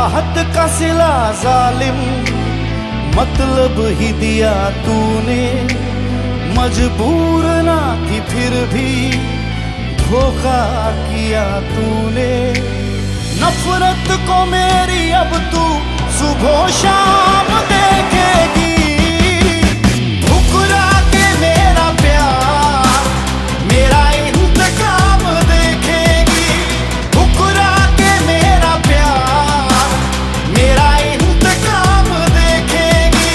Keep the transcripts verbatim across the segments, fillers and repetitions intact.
चाहत का सिला जालिम मतलब ही दिया तूने, मजबूर ना थी फिर भी धोखा किया तूने। नफरत को मेरी अब तू सुबह शाम देखेगी, ठुकरा के मेरा प्यार मेरा इंतकाम देखेगी, ठुकरा के मेरा प्यार मेरा इंतकाम देखेगी।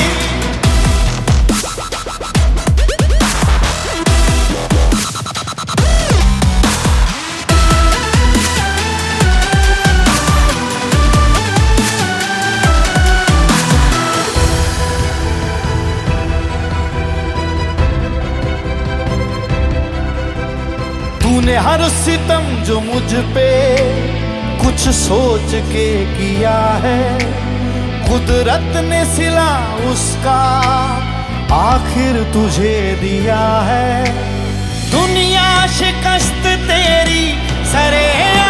तूने हर सितम जो मुझ पे कुछ सोच के किया है, कुदरत ने सिला उसका आखिर तुझे दिया है। दुनिया शिकस्त तेरी सरे